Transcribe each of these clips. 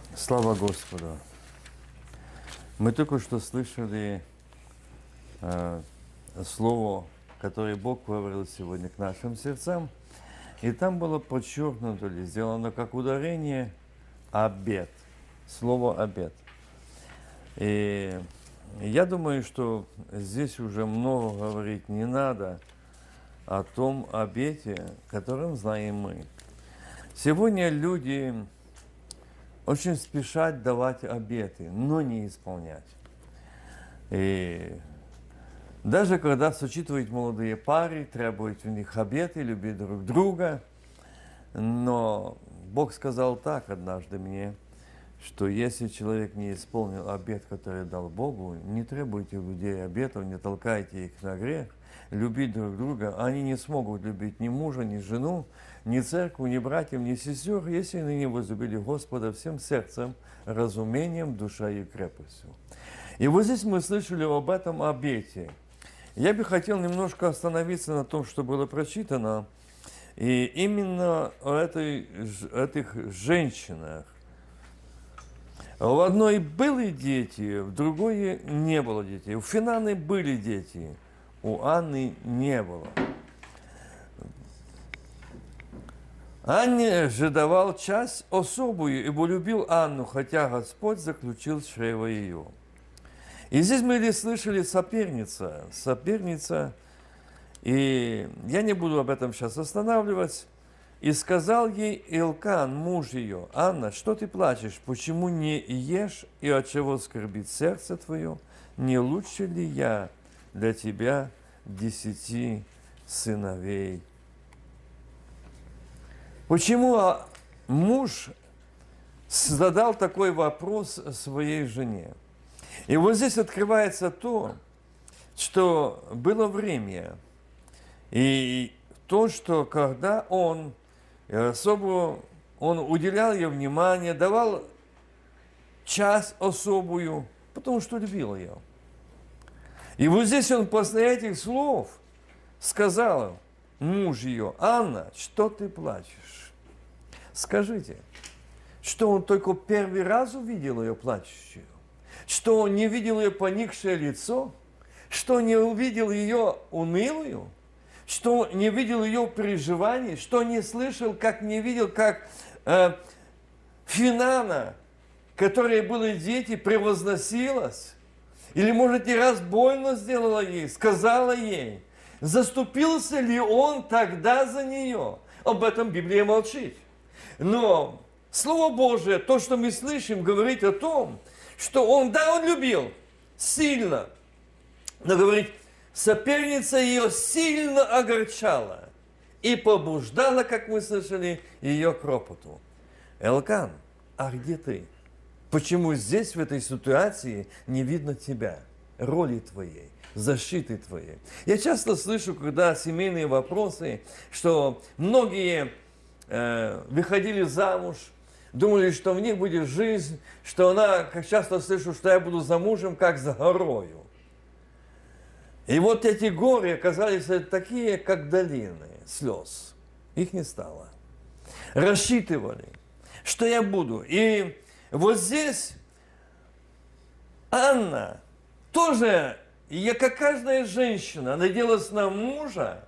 Слава Господу! Мы только что слышали слово, которое Бог говорил сегодня к нашим сердцам, и там было подчеркнуто или сделано как ударение «обет», слово «обет». И я думаю, что здесь уже много говорить не надо о том обете, которым знаем мы. Сегодня люди очень спешат давать обеты, но не исполнять. И даже когда сочетывают молодые пары, требуют у них обеты, любить друг друга. Но Бог сказал так однажды мне, что если человек не исполнил обет, который дал Богу, не требуйте у людей обетов, не толкайте их на грех, любить друг друга, они не смогут любить ни мужа, ни жену, ни церковь, ни братьев, ни сестер, если они не возлюбили Господа всем сердцем, разумением, душой и крепостью. И вот здесь мы слышали об этом обете. Я бы хотел немножко остановиться на том, что было прочитано, и именно о этих женщинах. В одной были дети, в другой не было детей. У Финаны были дети, у Анны не было. Анне же давал часть особую, ибо любил Анну, хотя Господь заключил чрево ее. И здесь мы слышали соперница, и я не буду об этом сейчас останавливаться. И сказал ей Элкан, муж ее: «Анна, что ты плачешь? Почему не ешь, и от чего скорбит сердце твое? Не лучше ли я для тебя 10 сыновей?» Почему муж задал такой вопрос своей жене? И вот здесь открывается то, что было время, и то, что когда он уделял ей внимание, давал часть особую, потому что любил ее. И вот здесь он после этих слов сказал муж ее: «Анна, что ты плачешь?» Скажите, что он только первый раз увидел ее плачущую? Что он не видел ее поникшее лицо? Что не увидел ее унылую? Что не видел ее переживаний? Что не слышал, как не видел, как Финана, которой были дети, превозносилась? Или, может, не раз больно сделала ей, сказала ей? Заступился ли он тогда за нее? Об этом Библия молчит. Но Слово Божие, то, что мы слышим, говорит о том, что он любил сильно, но говорит, соперница ее сильно огорчала и побуждала, как мы слышали, ее к ропоту. Элкан, а где ты? Почему здесь, в этой ситуации, не видно тебя, роли твоей, защиты твоей? Я часто слышу, когда семейные вопросы, что многие выходили замуж, думали, что в них будет жизнь, что она, как часто слышу, что я буду замужем, как за горою. И вот эти горы оказались такие, как долины слез. Их не стало. Рассчитывали, что я буду. И вот здесь Анна тоже, как каждая женщина, надеялась на мужа,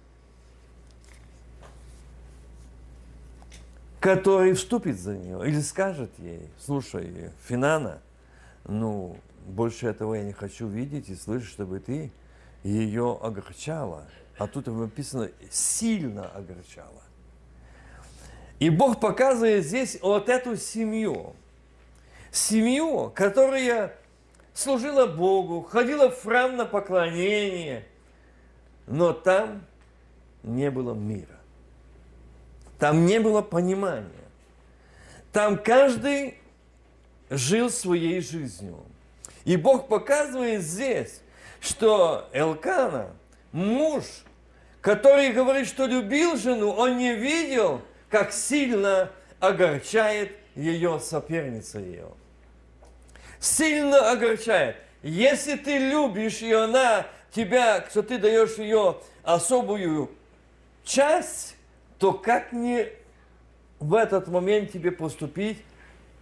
который вступит за нее или скажет ей: «Слушай, Финана, больше этого я не хочу видеть и слышать, чтобы ты ее огорчала». А тут написано «сильно огорчала». И Бог показывает здесь вот эту семью. Семью, которая служила Богу, ходила в храм на поклонение, но там не было мира. Там не было понимания. Там каждый жил своей жизнью. И Бог показывает здесь, что Элкана, муж, который говорит, что любил жену, он не видел, как сильно огорчает ее соперница ее. Сильно огорчает. Если ты любишь, и она тебя, что ты даешь ее особую часть, то как не в этот момент тебе поступить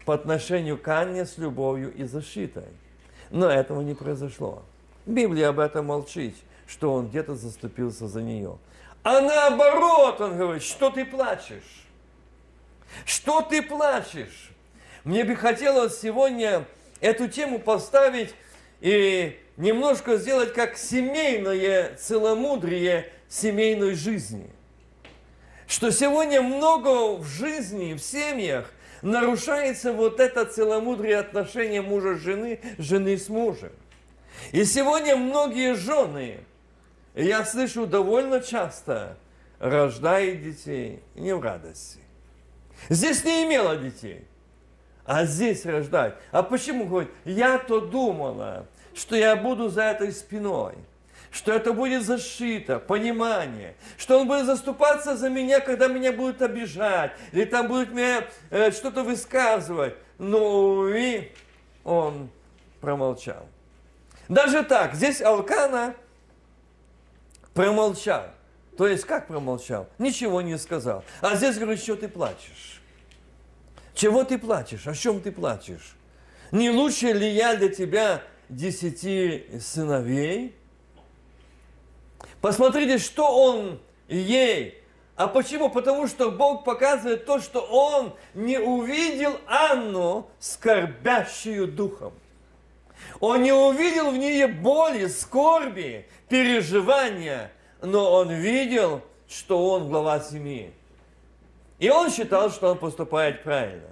по отношению к Анне с любовью и защитой. Но этого не произошло. Библия об этом молчит, что он где-то заступился за нее. А наоборот, он говорит, что ты плачешь? Что ты плачешь? Мне бы хотелось сегодня эту тему поставить и немножко сделать как семейное целомудрие семейной жизни. Что сегодня много в жизни, в семьях нарушается вот это целомудрие отношения мужа-жены, жены с мужем. И сегодня многие жены, я слышу довольно часто, рождают детей не в радости. Здесь не имела детей, а здесь рождать. А почему? Говорит, я-то думала, что я буду за этой спиной, что это будет защита, понимание, что он будет заступаться за меня, когда меня будут обижать, или там будут мне что-то высказывать. Ну и он промолчал. Даже так, здесь Алкана промолчал. То есть, как промолчал? Ничего не сказал. А здесь говорит, что ты плачешь? Чего ты плачешь? О чем ты плачешь? Не лучше ли я для тебя 10 сыновей? Посмотрите, что он ей. А почему? Потому что Бог показывает то, что он не увидел Анну, скорбящую духом. Он не увидел в ней боли, скорби, переживания, но он видел, что он глава семьи. И он считал, что он поступает правильно.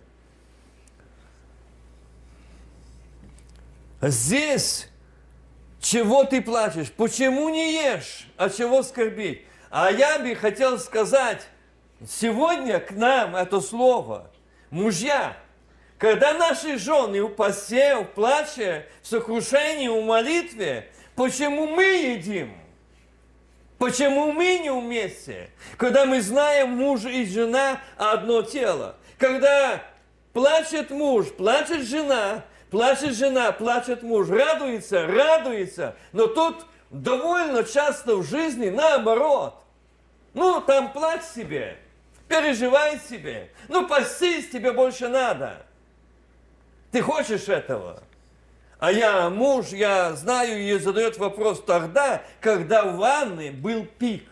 Здесь, чего ты плачешь? Почему не ешь? А чего скорбить? А я бы хотел сказать, сегодня к нам это слово, мужья, когда наши жены в посте, в плаче, в сокрушении, в молитве, почему мы едим? Почему мы не вместе? Когда мы знаем, муж и жена одно тело. Когда плачет муж, плачет жена, плачет муж. Радуется, радуется. Но тут довольно часто в жизни наоборот. Ну, там плачь себе, переживай себе. Ну, постись, тебе больше надо. Ты хочешь этого? А я муж, я знаю, и задает вопрос тогда, когда в Анне был пик.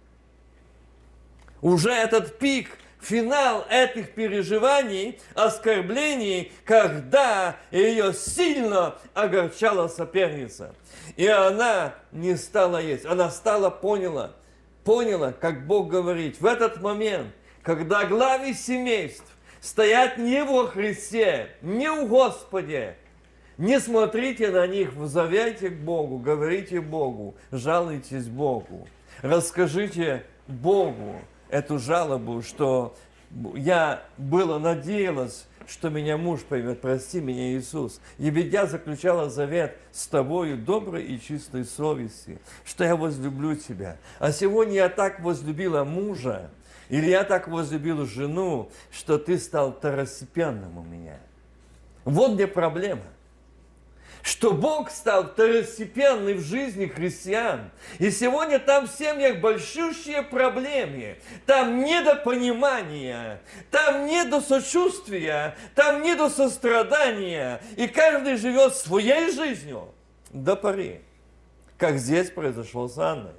Уже этот пик, финал этих переживаний, оскорблений, когда ее сильно огорчала соперница. И она не стала есть, она поняла, как Бог говорит. В этот момент, когда главы семейств стоят не во Христе, не в Господе, не смотрите на них, взовите к Богу, говорите Богу, жалуйтесь Богу. Расскажите Богу эту жалобу, что я надеялась, что меня муж поймет, прости меня, Иисус. И ведь я заключала завет с тобою доброй и чистой совести, что я возлюблю тебя. А сегодня я так возлюбила мужа, или я так возлюбила жену, что ты стал второстепенным у меня. Вот где проблема. Что Бог стал второстепенным в жизни христиан. И сегодня там в семьях большущие проблемы. Там недопонимания, там недосочувствия, там недосострадания. И каждый живет своей жизнью до поры, как здесь произошло с Анной.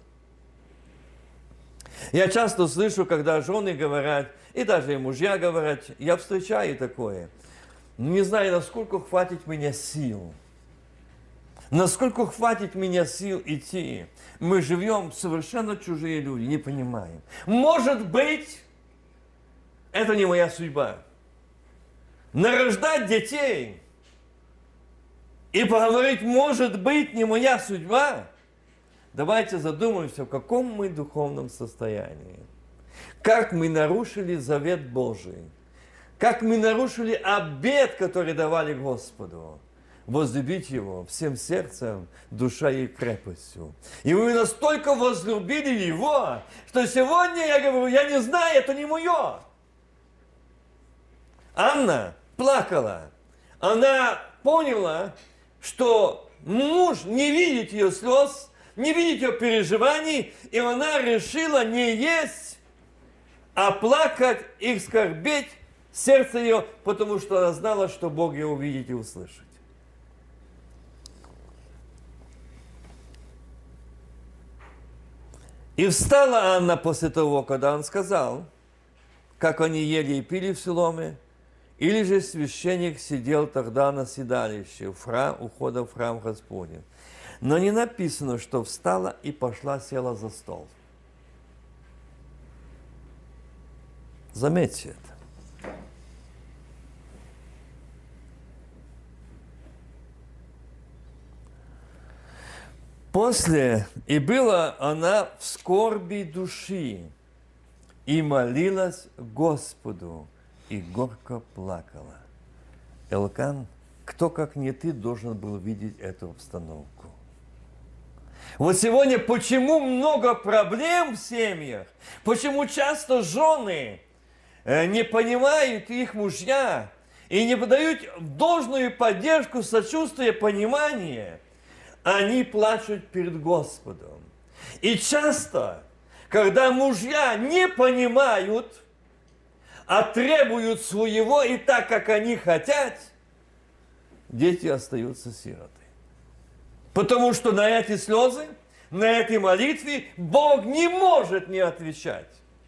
Я часто слышу, когда жены говорят, и даже и мужья говорят, я встречаю такое, не знаю, насколько хватит меня сил. Насколько хватит меня сил идти? Мы живем совершенно чужие люди, не понимаем. Может быть, это не моя судьба. Нарождать детей и поговорить, может быть, не моя судьба. Давайте задумаемся, в каком мы духовном состоянии. Как мы нарушили завет Божий. Как мы нарушили обет, который давали Господу. Возлюбить Его всем сердцем, душой и крепостью. И вы настолько возлюбили Его, что сегодня я говорю, я не знаю, это не мое. Анна плакала. Она поняла, что муж не видит ее слез, не видит ее переживаний, и она решила не есть, а плакать и скорбеть Сердце ее, потому что она знала, что Бог ее увидит и услышит. И встала Анна после того, когда он сказал, как они ели и пили в Силоме, или же священник сидел тогда на седалище у входа в храм Господень. Но не написано, что встала и пошла, села за стол. Заметьте это. После, и была она в скорби души, и молилась Господу, и горько плакала. Элкан, кто, как не ты, должен был видеть эту обстановку? Вот сегодня почему много проблем в семьях? Почему часто жены не понимают их мужья и не подают должную поддержку, сочувствие, понимание? Они плачут перед Господом. И часто, когда мужья не понимают, а требуют своего и так, как они хотят, дети остаются сироты. Потому что на эти слезы, на этой молитве Бог не может не отвечать.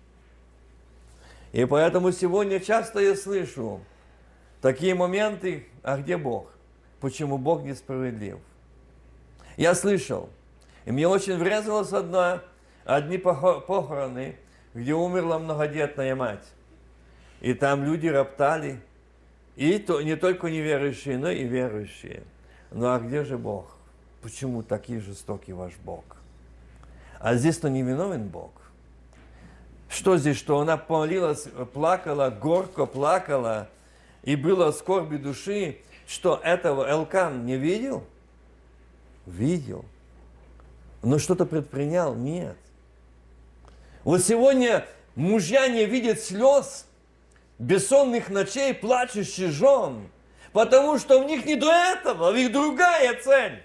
И поэтому сегодня часто я слышу такие моменты, а где Бог? Почему Бог несправедлив? Я слышал, и мне очень врезалась одни похороны, где умерла многодетная мать. И там люди роптали, и не только неверующие, но и верующие. Ну а где же Бог? Почему такой жестокий ваш Бог? А здесь-то не виновен Бог. Что здесь, что она помолилась, плакала, горько плакала, и была в скорби души, что этого Элкан не видел? Видел. Но что-то предпринял? Нет. Вот сегодня мужья не видят слез, бессонных ночей, плачущих жен, потому что в них не до этого, в них другая цель.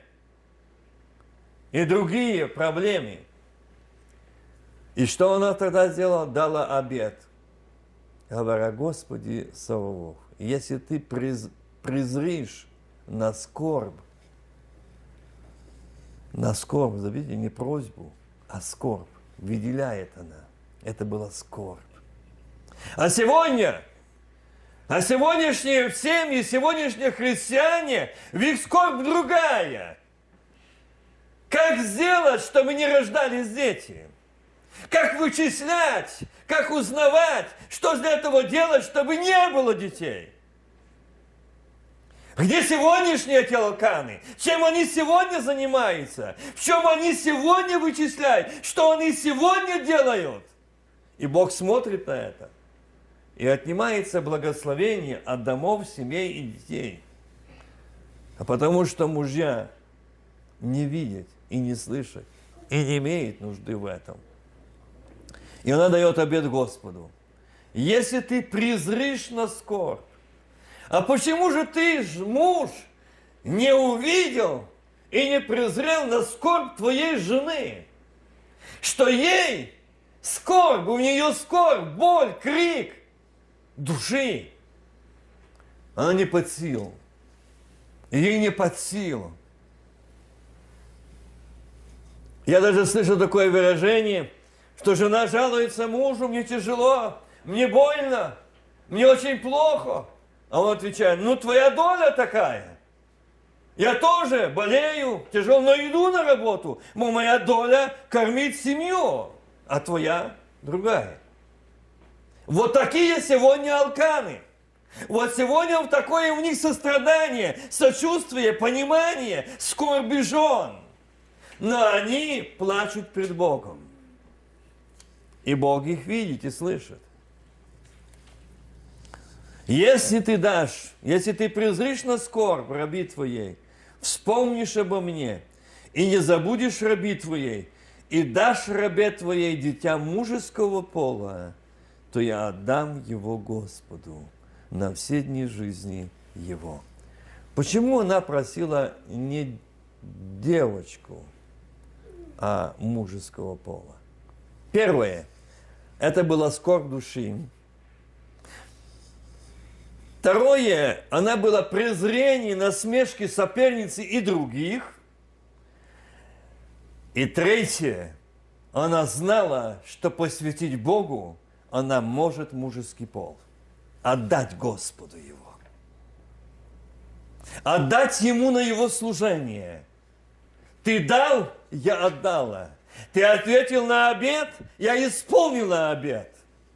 И другие проблемы. И что она тогда сделала? Дала обет. Говоря, Господи Саваоф, если ты презришь на скорбь, видите, не просьбу, а скорбь, выделяет она. Это была скорбь. А сегодняшние семьи, сегодняшние христиане, в их скорбь другая. Как сделать, чтобы не рождались дети? Как вычислять, как узнавать, что для этого делать, чтобы не было детей? Где сегодняшние Элканы? Чем они сегодня занимаются? В чем они сегодня вычисляют? Что они сегодня делают? И Бог смотрит на это. И отнимается благословение от домов, семей и детей. А потому что мужья не видят и не слышат, и не имеют нужды в этом. И она дает обет Господу. Если ты презришь на скорбь, а почему же ты, муж, не увидел и не презрел на скорбь твоей жены? Что ей скорбь, у нее скорбь, боль, крик души. Она не под силу. Ей не под силу. Я даже слышу такое выражение, что жена жалуется мужу: мне тяжело, мне больно, мне очень плохо. А он отвечает: ну твоя доля такая. Я тоже болею, тяжело, но иду на работу. Моя доля кормить семью, а твоя другая. Вот такие сегодня Элканы. Вот сегодня такое у них сострадание, сочувствие, понимание, скорби жен. Но они плачут пред Богом. И Бог их видит и слышит. Если ты презришь на скорбь раби твоей, вспомнишь обо мне, и не забудешь раби твоей, и дашь рабе твоей дитя мужеского пола, то я отдам его Господу на все дни жизни его. Почему она просила не девочку, а мужеского пола? Первое, это была скорбь души. Второе, она была презрение, насмешки соперницы и других. И третье, она знала, что посвятить Богу она может мужеский пол. Отдать Господу его. Отдать Ему на Его служение. Ты дал, я отдала. Ты ответил на обет, я исполнила обет.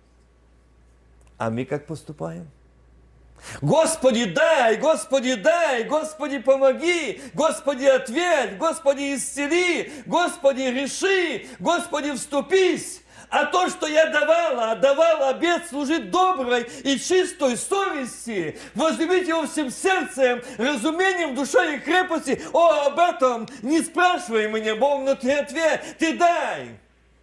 А мы как поступаем? Господи, дай, Господи, дай, Господи, помоги, Господи, ответь, Господи, исцели, Господи, реши, Господи, вступись. А то, что я давала обет служить доброй и чистой совести, возлюбить его всем сердцем, разумением, душой и крепости. О, об этом не спрашивай меня, Бог, но ты ответь, ты дай.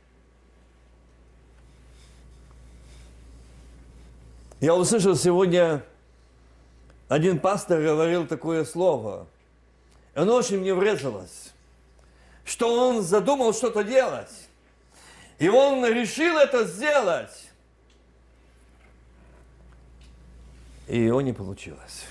Я услышал сегодня, один пастор говорил такое слово, и оно очень мне врезалось, что он задумал что-то делать. И он решил это сделать. И его не получилось.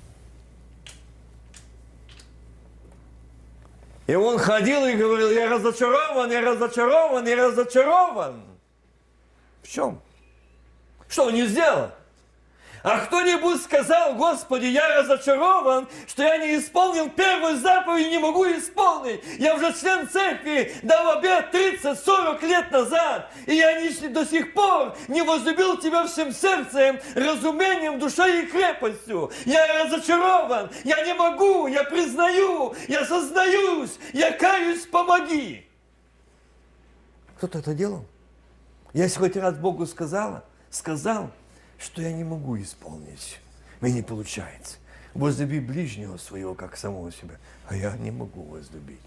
И он ходил и говорил, я разочарован, я разочарован, я разочарован. В чем? Что он не сделал? А кто-нибудь сказал, Господи, я разочарован, что я не исполнил первую заповедь и не могу исполнить. Я уже член церкви, дал обет 30-40 лет назад, и я до сих пор не возлюбил Тебя всем сердцем, разумением, душой и крепостью. Я разочарован, я не могу, я признаю, я сознаюсь, я каюсь, помоги. Кто-то это делал? Я хоть раз Богу сказал, что я не могу исполнить. Мне не получается. Возлюби ближнего своего, как самого себя. А я не могу возлюбить.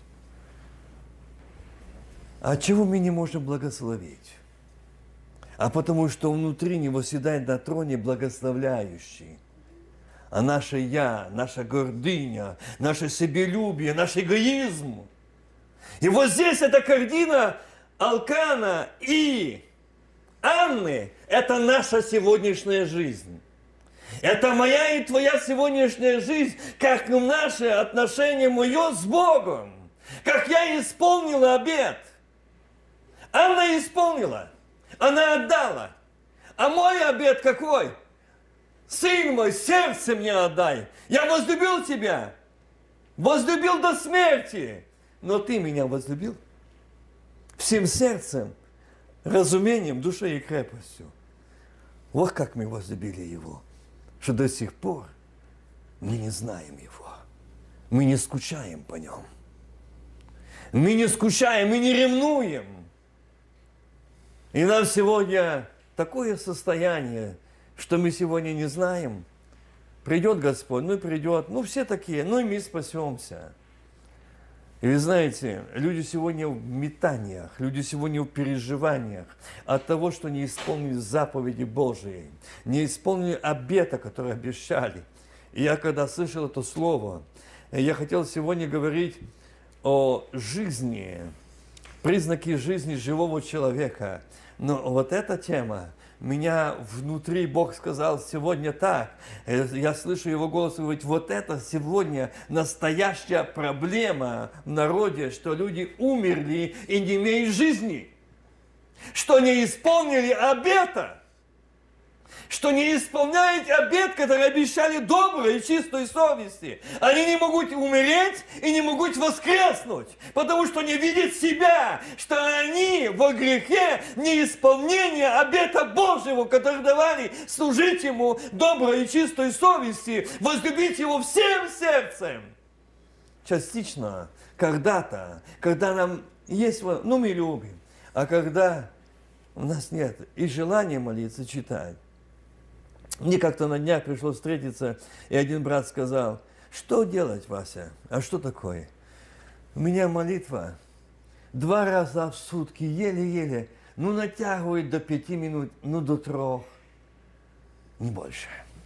А чего мы не можем благословить? А потому что внутри него седает на троне благословляющий. А наше «я», наша гордыня, наше себелюбие, наш эгоизм. И вот здесь эта картина Алкана и Анны – это наша сегодняшняя жизнь. Это моя и твоя сегодняшняя жизнь, как наше отношение мое с Богом. Как я исполнила обет. Анна исполнила, она отдала. А мой обет какой? Сын мой, сердце мне отдай. Я возлюбил тебя, возлюбил до смерти. Но ты меня возлюбил всем сердцем, разумением, душой и крепостью. Вот как мы возлюбили Его, что до сих пор мы не знаем Его. Мы не скучаем по Нем. Мы не скучаем, мы не ревнуем. И нам сегодня такое состояние, что мы сегодня не знаем. Придет Господь, ну и придет, ну все такие, ну и мы спасемся. И вы знаете, люди сегодня в метаниях, люди сегодня в переживаниях от того, что не исполнили заповеди Божьи, не исполнили обета, который обещали. И я когда слышал это слово, я хотел сегодня говорить о жизни, признаки жизни живого человека. Но вот эта тема, меня внутри Бог сказал сегодня так. Я слышу Его голос и говорит, вот это сегодня настоящая проблема в народе, что люди умерли и не имеют жизни, что не исполнили обета, что не исполняют обет, который обещали доброй и чистой совести. Они не могут умереть и не могут воскреснуть, потому что не видят себя, что они во грехе неисполнения обета Божьего, который давали служить Ему доброй и чистой совести, возлюбить Его всем сердцем. Частично, когда-то, когда нам есть, ну мы любим, а когда у нас нет и желания молиться, читать. Мне как-то на днях пришлось встретиться, и один брат сказал, что делать, Вася? А что такое? У меня молитва 2 раза в сутки, еле-еле, ну натягивает до 5 минут, ну до 3, не больше.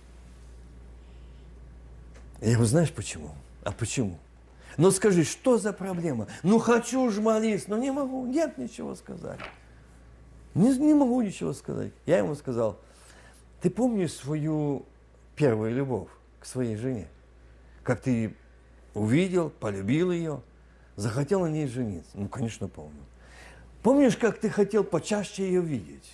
Я говорю, знаешь почему? А почему? Ну скажи, что за проблема? Ну хочу ж молиться, но не могу, нет ничего сказать. Не могу ничего сказать. Я ему сказал, ты помнишь свою первая любовь к своей жене? Как ты увидел, полюбил ее, захотел на ней жениться? Ну, конечно, помню. Помнишь, как ты хотел почаще ее видеть?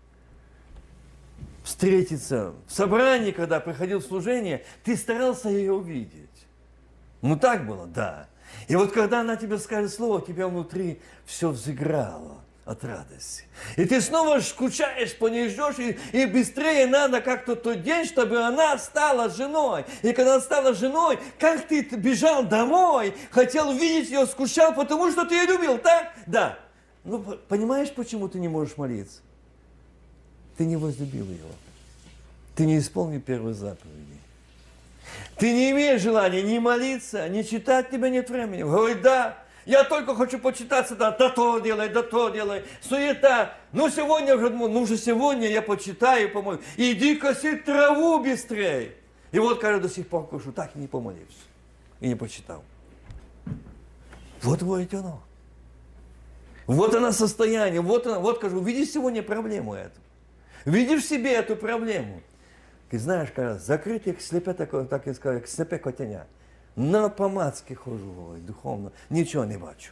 Встретиться в собрании, когда приходил в служение, ты старался ее увидеть. Ну, так было, да. И вот когда она тебе скажет слово, у тебя внутри все взыграло от радости. И ты снова скучаешь по ней, ждешь, и быстрее надо как-то тот день, чтобы она стала женой. И когда она стала женой, как ты бежал домой, хотел видеть ее, скучал, потому что ты ее любил, так? Да. Ну, понимаешь, почему ты не можешь молиться? Ты не возлюбил ее. Ты не исполнил первые заповеди. Ты не имеешь желания ни молиться, ни читать, тебе нет времени. Говорит, да, я только хочу почитаться, да то делай, суета. Ну, сегодня уже сегодня я почитаю, помолюсь. Иди коси траву быстрее. И вот, кажется, до сих пор кушу, так и не помолился. И не почитал. Вот оно. Вот оно состояние, вот оно, вот, кажу, видишь сегодня проблему эту. Видишь в себе эту проблему. Ти знаєш, каже, закритий, як сліпе, так і сказав, як сліпе котеня. На помацки хожу, говорить, духовно, нічого не бачу.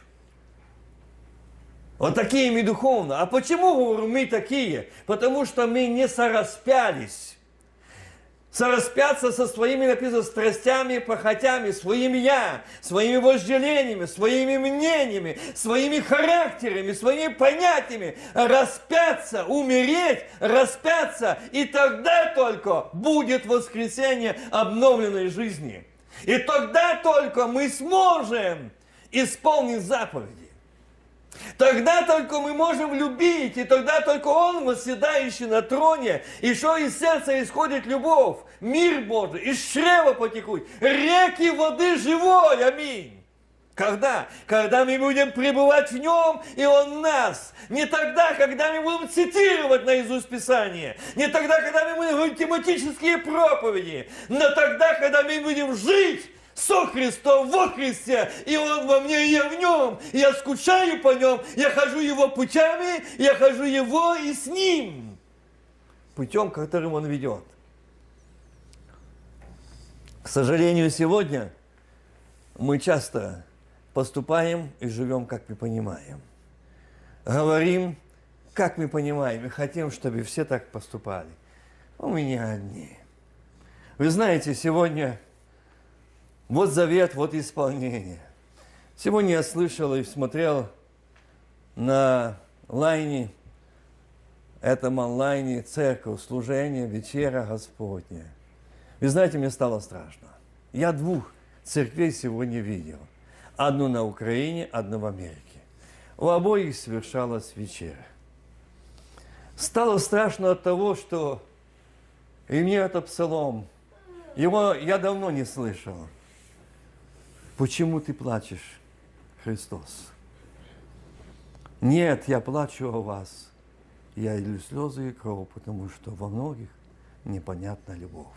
Вот такие мы духовно. А почему, говорю, мы такие? Потому что мы не сораспялись. Сораспяться со своими, написано, страстями, похотями, своим «я», своими вожделениями, своими мнениями, своими характерами, своими понятиями. Распяться, умереть, распяться, и тогда только будет воскресение обновленной жизни. И тогда только мы сможем исполнить заповеди. Тогда только мы можем любить, и тогда только Он, восседающий на троне, и что из сердца исходит любовь, мир Божий, из чрева потекут реки воды живой, аминь. Когда? Когда мы будем пребывать в Нем, и Он в нас. Не тогда, когда мы будем цитировать наизусть Писание, не тогда, когда мы будем говорить тематические проповеди, но тогда, когда мы будем жить со Христом, во Христе, и Он во мне, и я в Нем, и я скучаю по Нем, я хожу Его путями, я хожу Его и с Ним, путем, которым Он ведет. К сожалению, сегодня мы часто поступаем и живем, как мы понимаем. Говорим, как мы понимаем, и хотим, чтобы все так поступали. У меня одни. Вы знаете, сегодня вот завет, вот исполнение. Сегодня я слышал и смотрел на лайне, этом онлайне, церковь, служение, вечера Господня. Вы знаете, мне стало страшно. Я 2 церквей сегодня видел. Одну на Украине, одну в Америке. У обоих совершалась вечеря. Стало страшно от того, что и мне этот псалом, его я давно не слышал. Почему ты плачешь, Христос? Нет, я плачу о вас. Я лью слезы и кровь, потому что во многих непонятна любовь.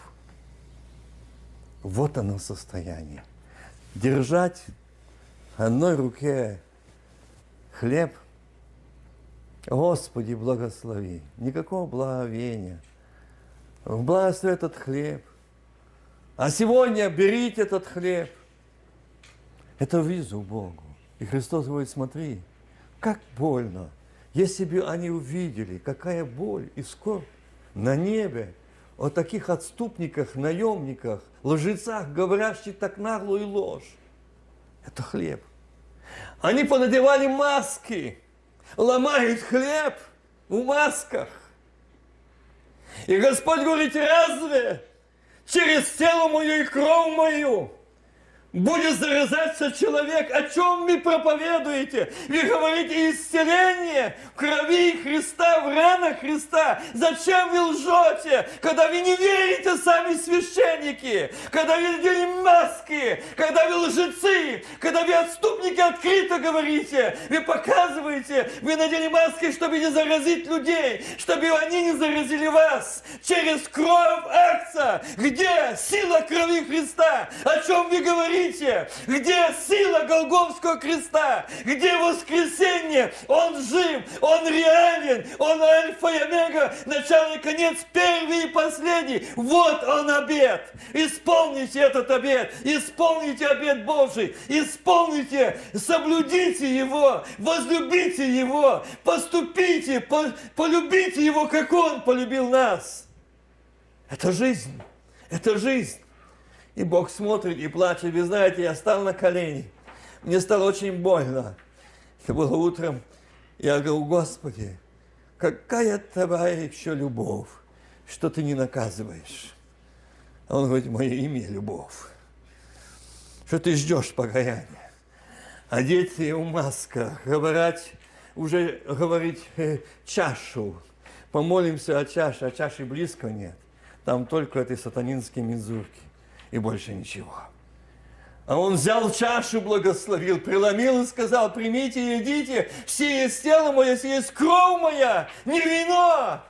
Вот оно состояние. Держать в одной руке хлеб, Господи, благослови. Никакого благовения. Благослови этот хлеб. А сегодня берите этот хлеб. Это визу Богу. И Христос говорит, смотри, как больно. Если бы они увидели, какая боль и скорбь на небе о таких отступниках, наемниках, лжецах, говорящих так наглую ложь. Это хлеб. Они понадевали маски, ломают хлеб в масках. И Господь говорит, разве через тело мое и кровь мою будет заразаться человек? О чем вы проповедуете? Вы говорите исцеление в крови Христа, в ранах Христа. Зачем вы лжете, когда вы не верите сами священники, когда вы надели маски, когда вы лжецы, когда вы отступники открыто говорите, вы показываете, вы надели маски, чтобы не заразить людей, чтобы они не заразили вас через кровь Агнца. Где сила крови Христа? О чем вы говорите? Смотрите, где сила Голгофского креста, где воскресение. Он жив, Он реален, Он альфа и омега, начало и конец, первый и последний. Вот Он обет. Исполните этот обет, исполните обет Божий, исполните, соблюдите его, возлюбите его, поступите, полюбите его, как Он полюбил нас. Это жизнь, это жизнь. И Бог смотрит и плачет. Вы знаете, я стал на колени, мне стало очень больно. Это было утром. Я говорю: Господи, какая Твоя еще любовь, что Ты не наказываешь. А Он говорит: мое имя любовь. Что ты ждешь покаяния? А дети в масках говорить чашу. Помолимся о чаше, а чаши близко нет. Там только эти сатанинские мензурки и больше ничего. А он взял чашу, благословил, преломил и сказал: примите, едите, все есть тело мое, все есть кровь моя, не вино.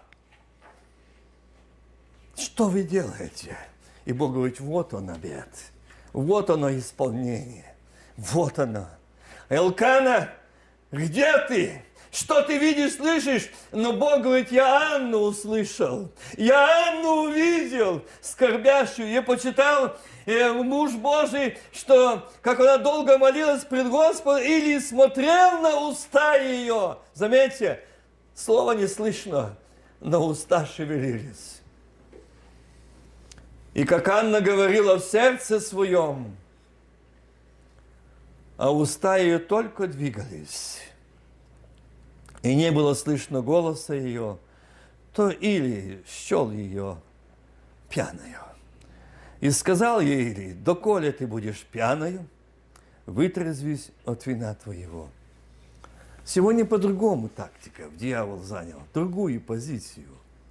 Что вы делаете? И Бог говорит: вот он обет, вот оно исполнение, вот оно. Элкана, где ты? Что ты видишь, слышишь? Но Бог говорит: я Анну услышал, я Анну увидел, скорбящую. Я почитал муж Божий, что как она долго молилась пред Господом, или смотрел на уста ее. Заметьте, слова не слышно, но уста шевелились. И как Анна говорила в сердце своем, а уста ее только двигались, и не было слышно голоса ее, то или счел ее пьяною. И сказал ей Или: доколе ты будешь пьяною, вытрезвись от вина твоего. Сегодня по-другому тактика дьявол занял, другую позицию.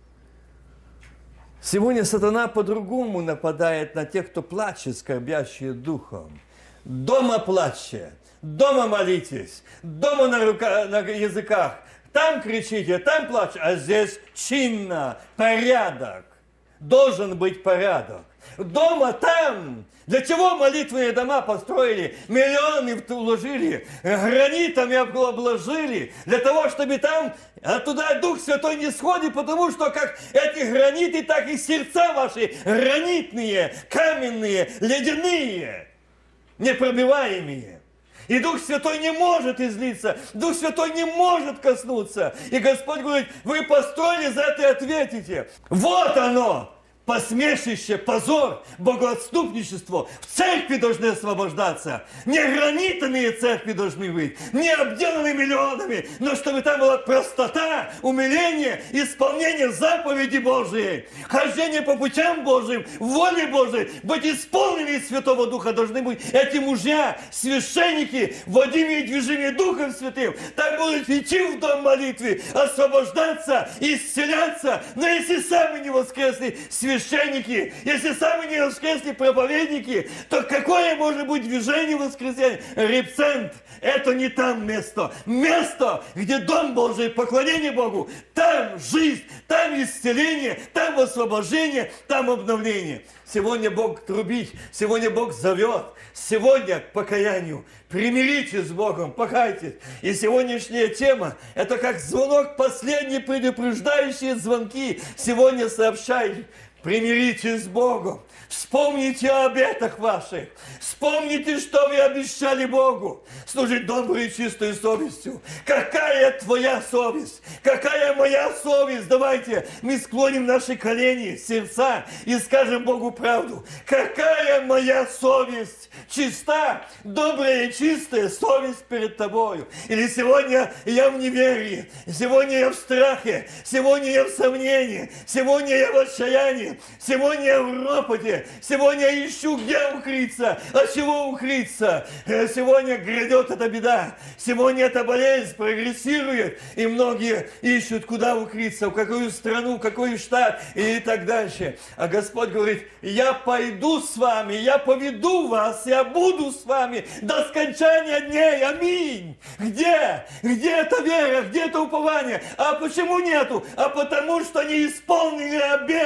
Сегодня сатана по-другому нападает на тех, кто плачет, скорбящие духом. Дома плачьте, дома молитесь, дома на языках. Там кричите, там плачьте, а здесь чинно, порядок. Должен быть порядок. Дома там. Для чего молитвенные дома построили? Миллионы вложили, гранитами обложили. Для того, чтобы там оттуда Дух Святой не сходит, потому что как эти граниты, так и сердца ваши гранитные, каменные, ледяные, непробиваемые. И Дух Святой не может излиться, Дух Святой не может коснуться. И Господь говорит: вы построили, за это и ответите. Вот оно! Посмешище, позор, богоотступничество. В церкви должны освобождаться. Не гранитами церкви должны быть, не обделаны миллионами, но чтобы там была простота, умиление, исполнение заповеди Божией, хождение по путям Божьим, воле Божией, быть исполненными Святого Духа должны быть эти мужья, священники, водимые движения Духом Святым. Так будут идти в дом молитвы, освобождаться, исцеляться. Но если сами не воскресли священники, если сами не воскресли проповедники, то какое может быть движение воскресения? Репцент. Это не там место. Место, где Дом Божий, поклонение Богу. Там жизнь, там исцеление, там освобождение, там обновление. Сегодня Бог трубит, сегодня Бог зовет, сегодня к покаянию. Примиритесь с Богом, покайтесь. И сегодняшняя тема – это как звонок, последние предупреждающие звонки. Сегодня сообщаю: примиритесь с Богом. Вспомните о обетах ваших. Вспомните, что вы обещали Богу. Служить доброй и чистой совестью. Какая твоя совесть? Какая моя совесть? Давайте мы склоним наши колени, сердца и скажем Богу правду. Какая моя совесть? Чиста, добрая и чистая совесть перед тобою. Или сегодня я в неверии, сегодня я в страхе, сегодня я в сомнении, сегодня я в отчаянии, сегодня я в ропоте, сегодня я ищу, где укрыться, от чего укрыться. Сегодня грядет эта беда, сегодня эта болезнь прогрессирует, и многие ищут, куда укрыться, в какую страну, в какой штат и так дальше. А Господь говорит: я пойду с вами, я поведу вас, я буду с вами до скончания дней. Аминь. Где? Где эта вера? Где это упование? А почему нету? А потому что не исполнили обет до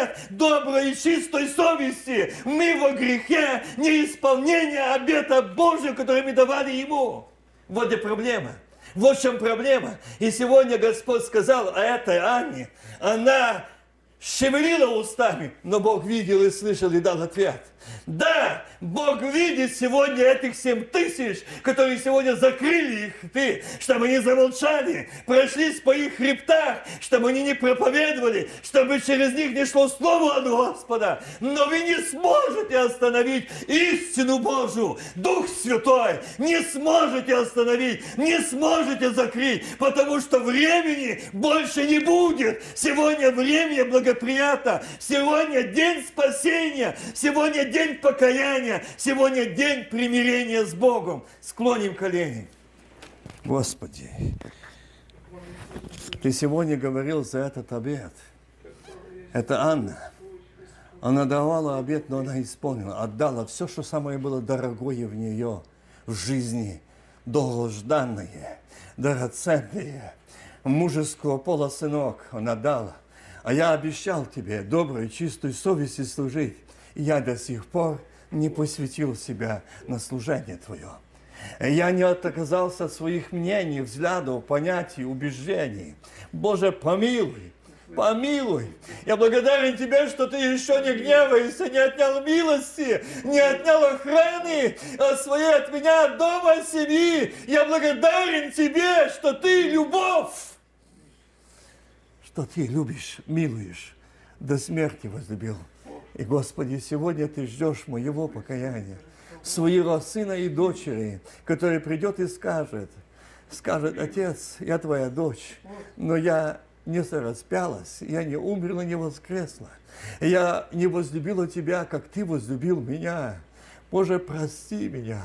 доброй и чистой совести. Мы во грехе неисполнения обета Божьего, который мы давали Ему. Вот где проблема. Вот в чем проблема. И сегодня Господь сказал о этой Анне. Она шевелила устами, но Бог видел и слышал и дал ответ. Да, Бог видит сегодня этих 7000, которые сегодня закрыли их рты, чтобы они замолчали, прошлись по их хребтах, чтобы они не проповедовали, чтобы через них не шло слово от Господа. Но вы не сможете остановить истину Божию. Дух Святой не сможете остановить, не сможете закрыть, потому что времени больше не будет. Сегодня время благоприятно, сегодня день спасения, сегодня день покаяния, сегодня день примирения с Богом. Склоним колени. Господи, Ты сегодня говорил за этот обет. Это Анна. Она давала обет, но она исполнила, отдала все, что самое было дорогое в нее, в жизни, долгожданное, драгоценное, мужеского пола сынок она дала. А я обещал тебе доброй, чистой совести служить. И я до сих пор не посвятил себя на служение Твое. Я не отказался от своих мнений, взглядов, понятий, убеждений. Боже, помилуй, помилуй. Я благодарен Тебе, что Ты еще не гневаешься, не отнял милости, не отнял охраны своей от меня, от дома, от семьи. Я благодарен Тебе, что Ты любовь, что Ты любишь, милуешь, до смерти возлюбил. И, Господи, сегодня Ты ждешь моего покаяния, своего сына и дочери, который придет и скажет, Отец, я Твоя дочь, но я не распялась, я не умерла, не воскресла. Я не возлюбила Тебя, как Ты возлюбил меня. Боже, прости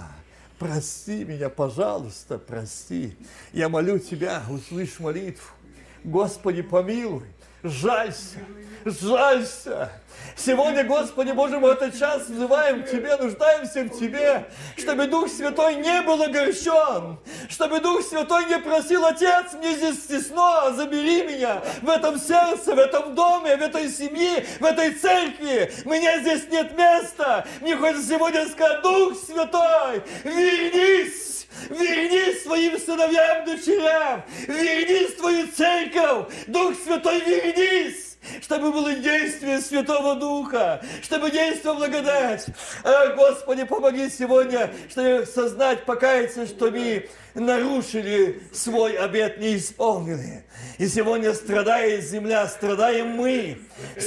меня, пожалуйста, прости. Я молю Тебя, услышь молитву. Господи, помилуй, жалься, жалься. Сегодня, Господи Боже, мы в этот час взываем к Тебе, нуждаемся в Тебе, чтобы Дух Святой не был огорчен, чтобы Дух Святой не просил: Отец, мне здесь тесно, забери меня в этом сердце, в этом доме, в этой семье, в этой церкви. Мне здесь нет места. Мне хочется сегодня сказать: Дух Святой, вернись! Вернись своим сыновьям, дочерям! Вернись в твою церковь! Дух Святой, вернись! Чтобы было действие Святого Духа, чтобы действовала благодать. Господи, помоги сегодня, чтобы сознать, покаяться, что мы нарушили свой обет, не исполнили. И сегодня страдает земля, страдаем мы,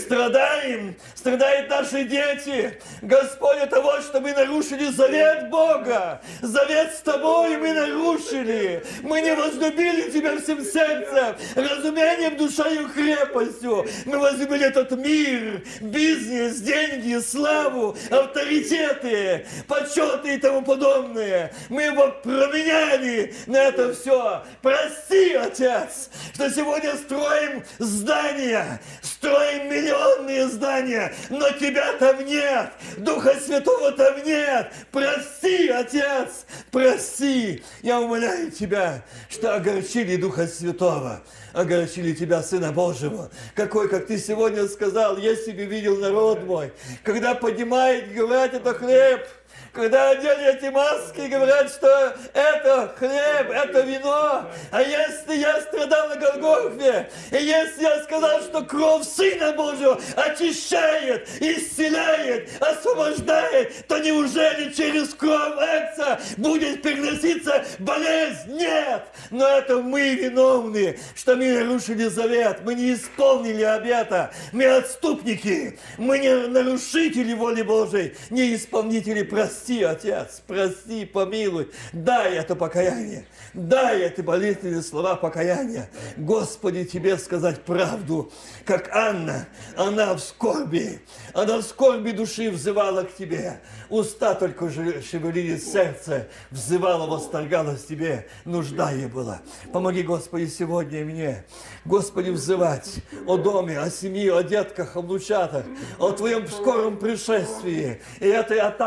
страдают наши дети. Господь, от того, что мы нарушили завет Бога, завет с Тобой мы нарушили. Мы не возлюбили Тебя всем сердцем, разумением, душою, крепостью. Мы возлюбили этот мир, бизнес, деньги, славу, авторитеты, почеты и тому подобное. Мы его променяли на это все. Прости, Отец, что сегодня строим здания, строим миллионные здания, но Тебя там нет, Духа Святого там нет. Прости, Отец, прости. Я умоляю Тебя, что огорчили Духа Святого, огорчили Тебя, Сына Божьего. Какой, как Ты сегодня сказал, если бы видел народ мой, когда поднимает, говорят, это хлеб, когда одели эти маски и говорят, что это хлеб, это вино. А если я страдал на Голгофе, и если я сказал, что кровь Сына Божьего очищает, исцеляет, освобождает, то неужели через кровь Отца будет переноситься болезнь? Нет! Но это мы виновны, что мы нарушили завет, мы не исполнили обета, мы отступники, мы не нарушители воли Божией, не исполнители. Прости, Отец, прости, помилуй, дай это покаяние, дай эти молитвенные слова покаяния. Господи, Тебе сказать правду, как Анна, она в скорби души взывала к Тебе, уста только шевелились, сердце взывало, восторгалось Тебе, нужда ей была. Помоги, Господи, сегодня мне, Господи, взывать о доме, о семье, о детках, о внучатах, о Твоем скором пришествии и этой атаке дьявола,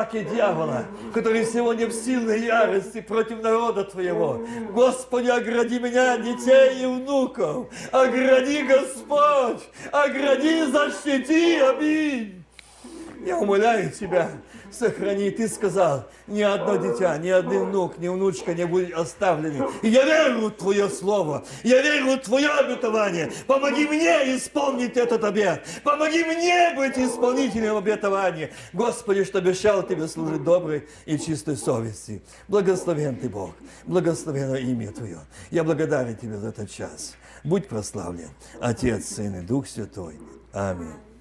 дьявола, который сегодня в сильной ярости против народа Твоего. Господи, огради меня, детей и внуков. Огради, Господь, огради, защити, аминь. Я умоляю Тебя, сохрани. Ты сказал, ни одно дитя, ни один внук, ни внучка не будет оставлены. И я верю в Твое Слово, я верю в Твое обетование. Помоги мне исполнить этот обет. Помоги мне быть исполнителем обетования. Господи, что обещал Тебе служить доброй и чистой совести. Благословен Ты, Бог, благословено имя Твое. Я благодарен Тебе за этот час. Будь прославлен, Отец, Сын и Дух Святой. Аминь.